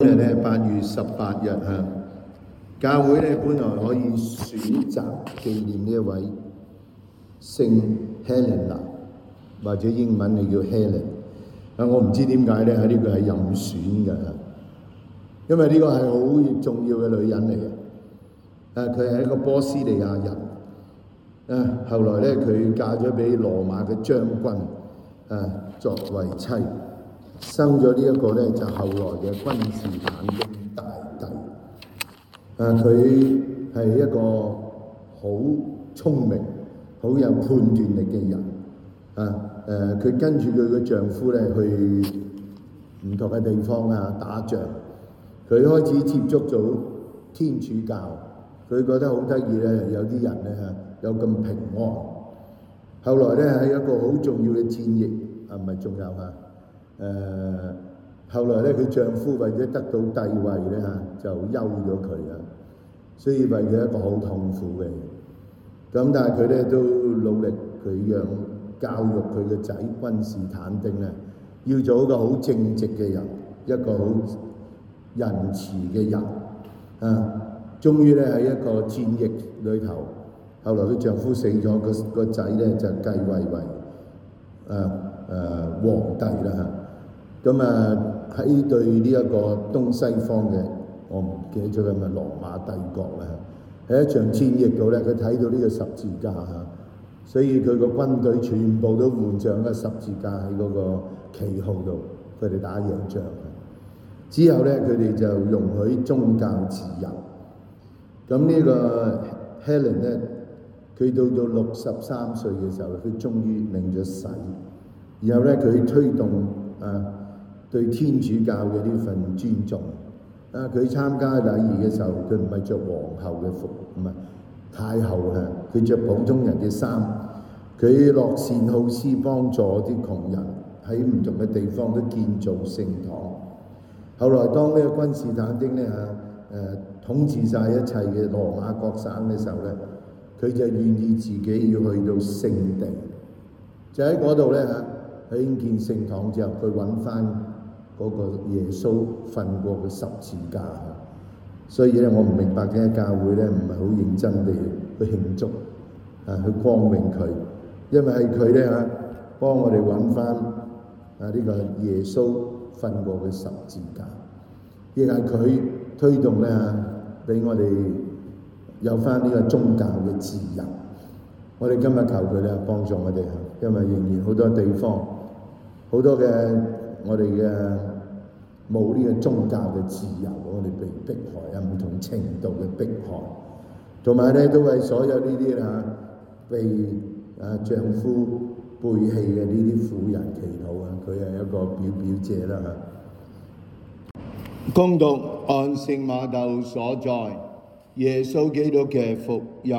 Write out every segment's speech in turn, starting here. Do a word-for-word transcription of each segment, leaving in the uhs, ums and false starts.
今日咧八月十八日嚇，教會咧本來可以選擇紀念呢一位聖 Helena， 或者英文你叫 Helen。啊，我唔知點解咧喺呢個係任選嘅嚇，因為呢個係好重要嘅女人嚟嘅。啊，佢係一個波斯尼亞人。啊，後來咧佢嫁咗俾羅馬嘅將軍，啊作為妻。生咗呢一個咧，就後來嘅君士坦丁大帝。啊，佢係一個好聰明、好有判斷力嘅人。啊，誒、呃，佢跟住佢嘅丈夫咧去唔同嘅地方啊打仗。佢開始接觸咗天主教，佢覺得好得意咧，有啲人咧嚇有咁平安。後來咧喺一個好重要嘅戰役，啊唔係仲有嚇。誒、呃，後來咧，佢丈夫為咗得到帝位咧嚇，就休咗佢啊，所以為佢一個好痛苦嘅。咁但係佢咧都努力，佢讓教育佢嘅仔君士坦丁咧，要做一個好正直嘅人，一個好仁慈嘅人啊。終於咧喺一個戰役裏頭，後來佢丈夫死咗，個個仔咧就繼位為誒誒皇帝啦嚇。咁啊喺對呢一個東西方嘅，我唔記得咗係咪羅馬帝國啦。喺一場戰役度咧，佢睇到呢個十字架嚇，所以佢個軍隊全部都換上個十字架喺嗰個旗號度，佢哋打贏仗。之後咧，佢哋就容許宗教自由。咁呢個 Helen 咧，佢到到六十三歲嘅時候，佢終於領咗洗。然後咧，佢推動啊對天主教嘅呢份尊重。啊，佢參加禮儀嘅時候，佢唔係着皇后嘅服，唔係太后啊，佢着普通人嘅衫。佢樂善好施，幫助啲窮人，喺唔同嘅地方都建造聖堂。後來當呢個君士坦丁咧嚇誒統治晒一切嘅羅馬各省嘅時候咧，佢就願意自己要去到聖地，就喺嗰度咧嚇興建聖堂之後，佢揾翻嗰個耶穌瞓過嘅十字架。所以咧，我唔明白嘅教會咧唔係好認真地去慶祝啊，去光榮佢，因為係佢咧嚇幫我哋揾翻啊呢個耶穌瞓過嘅十字架，亦係佢推動咧嚇俾我哋有翻呢個宗教嘅自由。我哋今日求佢咧幫助我哋嚇，因為仍然好多地方好多嘅我哋嘅冇呢個宗教嘅自由，我哋被迫害啊，唔同程度嘅迫害，同埋咧都為所有呢啲啊被啊丈夫背棄嘅呢啲婦人祈禱啊，佢係一個表表者啦嚇。恭讀按聖瑪竇所載耶穌基督嘅福音。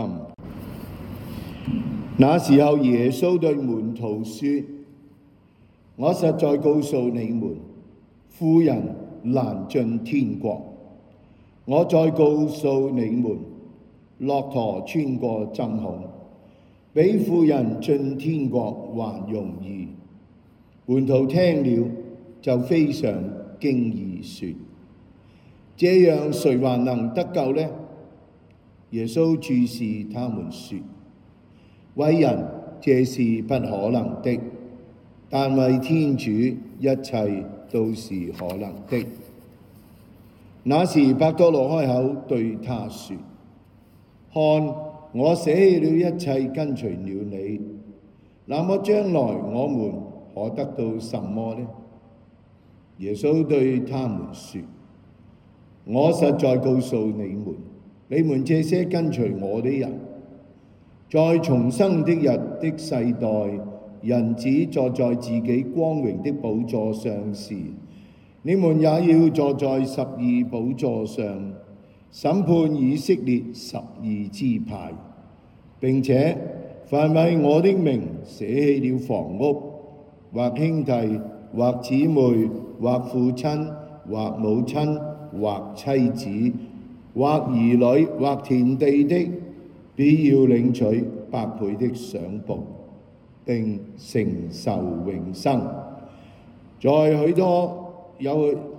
那時候耶穌對門徒說：我實在告訴你們，婦人難進天國。我再告訴你們，駱駝穿過針孔，比婦人進天國還容易。門徒聽了就非常驚異，說：這樣誰還能得救呢？耶穌注視他們說：為人這是不可能的，但為天主一切都是可能的。那時伯多祿開口對他說：看，我捨棄了一切跟隨了你，那麼將來我們可得到什麼呢？耶穌對他們說：我實在告訴你們，你們這些跟隨我的人，在重生的日的世代，人子坐在自己光榮的寶座上時，你們也要坐在十二寶座上，審判以色列十二支派。並且凡為我的名捨棄了房屋，或兄弟，或姊妹，或父親，或母親，或妻子，或兒女，或田地的，必要領取百倍的賞報，並承受永生。在許多有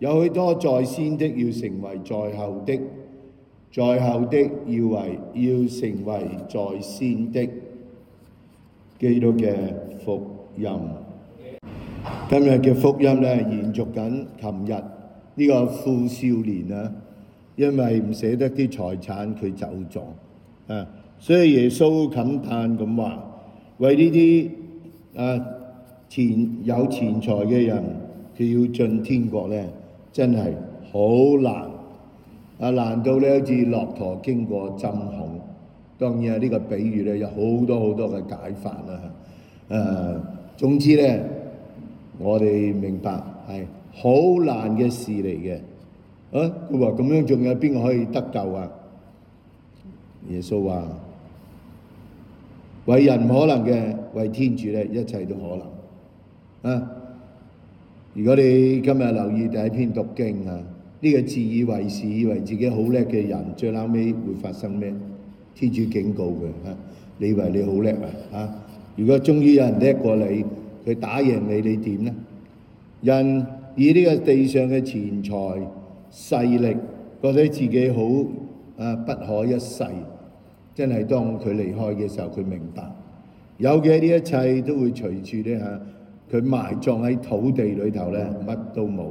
有許多在先的要成為在後的，在後的要為要成為在先的。基督嘅福音，今日嘅福音咧，延續緊琴日呢個富少年啊，因為唔捨得啲財產，佢走咗啊，所以耶穌感嘆咁話：為呢啲啊錢有錢財嘅人，佢要進天國咧，真係好難啊！難到咧好似駱駝經過針孔。當然啊，呢個比喻咧有好多好多嘅解法啦。誒、啊，總之咧，我哋明白係好難嘅事嚟嘅。啊，佢話咁樣仲有邊個可以得救啊？耶穌話：為人唔可能嘅，為天主咧一切都可能。啊，如果你今日留意第一篇讀經啊，呢、這個自以為是、以為自己好叻嘅人，最後尾會發生咩？天主警告佢嚇，你以為你好叻啊？嚇！如果終於有人叻過你，佢打贏你，你點呢？人以呢個地上嘅錢財勢力，覺得自己好啊不可一世。真係當佢離開嘅時候，佢明白有嘅呢一切都會隨住咧嚇，佢埋葬喺土地裏頭咧，乜都冇。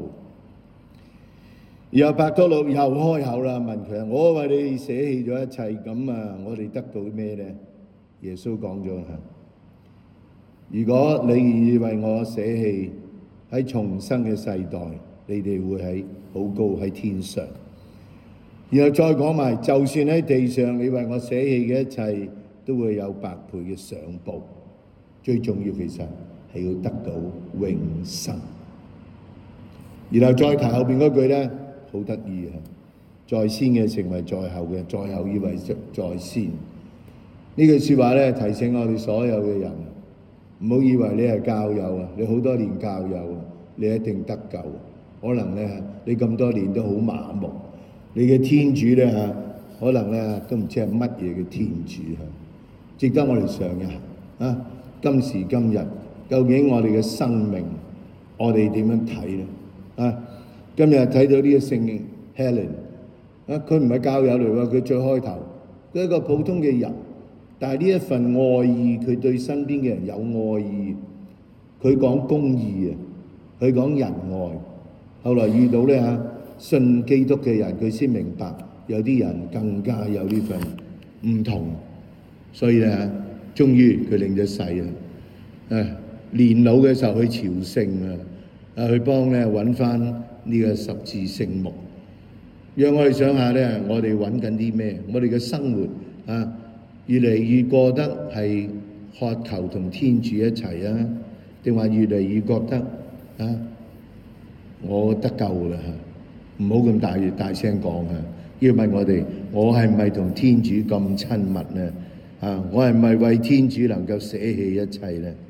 然後伯多祿又開口啦，問佢：我為你捨棄咗一切，咁啊，我哋得到咩咧？耶穌講咗嚇：如果你願意為我捨棄，喺重生嘅世代，你哋會喺好高喺天上。然後再講埋，就算喺地上，你為我捨棄嘅一切，都會有百倍嘅賞報。最重要其實係要得到永生。然後再提後邊嗰句咧。好得意啊！在先嘅成為在後嘅，在後以為在先。呢句説話咧，提醒我哋所有嘅人，唔好以為你係教友啊，你好多年教友啊，你一定得救。可能咧，你咁多年都好麻木，你嘅天主咧嚇，可能咧都唔知係乜嘢嘅天主嚇。值得我哋想一下啊！今時今日，究竟我哋嘅生命，我哋點樣睇咧？啊！今日睇到呢個聖 Helen 啊，佢唔係教友嚟喎，佢最開頭佢係一個普通嘅人，但係呢一份愛意，佢對身邊嘅人有愛意，佢講公義啊，佢講仁愛。後來遇到咧嚇信基督嘅人，佢先明白有啲人更加有呢份唔同，所以咧嚇，終於佢領咗洗啊！誒，年老嘅時候去朝聖啊，啊去幫咧揾翻呢個十字聖木，讓我哋想下咧，我哋揾緊啲咩？我哋嘅生活啊，越嚟越過得係渴求同天主一齊啊，定話越嚟越覺得啊，我得救啦嚇！唔好咁大大聲講嚇，要問我哋，我係唔係同天主咁親密咧？啊，我係唔係為天主能夠捨棄一切咧？